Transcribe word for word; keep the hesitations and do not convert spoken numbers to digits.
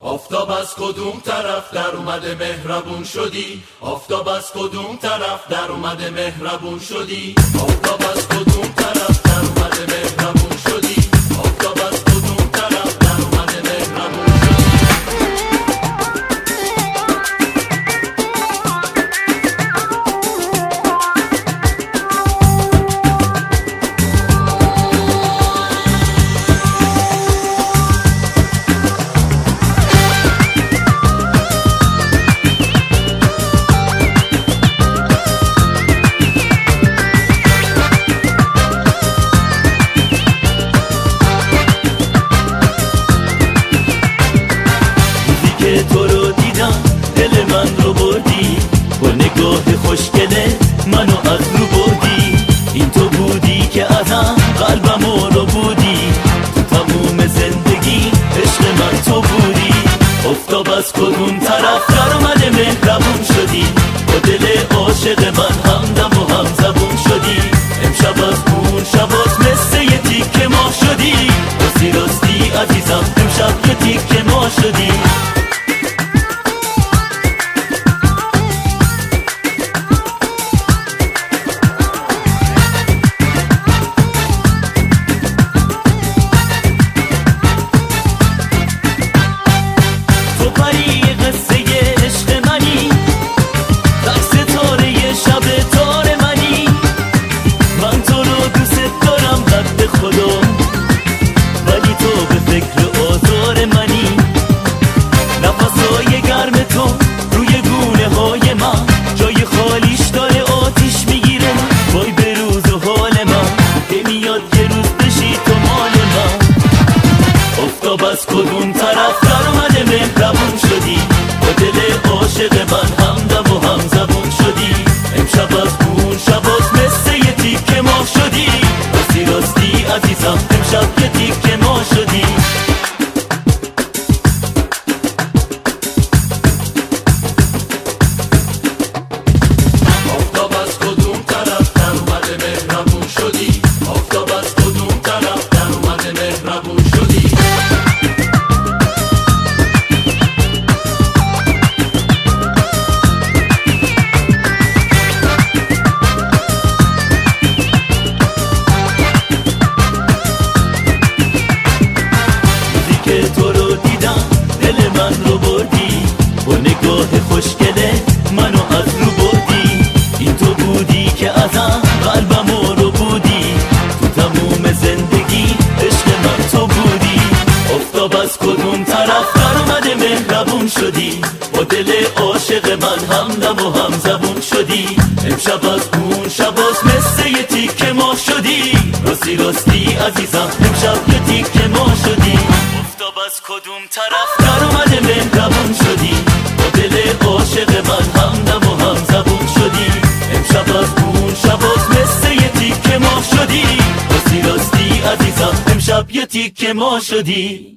آفتاب از کدوم طرف در اومده مهربون شدی؟ آفتاب از کدوم طرف در اومده مهربون شدی؟ آفتاب از کدوم طرف در اومده مهربون شدی؟ آفتاب از کدوم طرف در اومده مهربون با نگاه خوشگله منو از رو بردی. این تو بودی که ازم قلبمو رو بودی. تو تموم زندگی عشق من تو بودی. آفتاب از کدوم طرف در اومده مهربون شدی. با دل عاشق من همدم و هم زبون شدی. امشب از اون شباز مثل یه تیکه ماه شدی. راستی راستی عزیزم امشب یه تیکه ماه شدی. از کدوم طرف در اومده مهربون شدی. با دل عاشق من همدم و هم زبون شدی. امشب از اون شباز مثل یه تیکه ماه شدی. راستی راستی عزیزم امشب یه تیکه ماه شدی. آفتاب از کدوم طرف در اومده مهربون شدی. آفتاب از کدوم طرف در اومده مهربون شدی. تو رو دیدم دل من رو بردی. با نگاه خوشگله منو از رو بردی. این تو بودی که ازم قلبمو رو بودی. تو تموم زندگی عشق من تو بودی. آفتاب از کدوم طرف در اومده مهربون شدی. با دل عاشق من همدم و هم زبون شدی. امشب از اون شباز مثل یه تیکه ماه شدی. راستی راستی عزیزم امشب یه تیکه ماه شدی. آفتاب از کدوم طرف در اومده مهربون شدی. با دل عاشق من همدم و هم زبون شدی. امشب از اون شباز مثل یه تیکه ماه شدی. راستی راستی عزیزم امشب یه تیکه ماه شدی.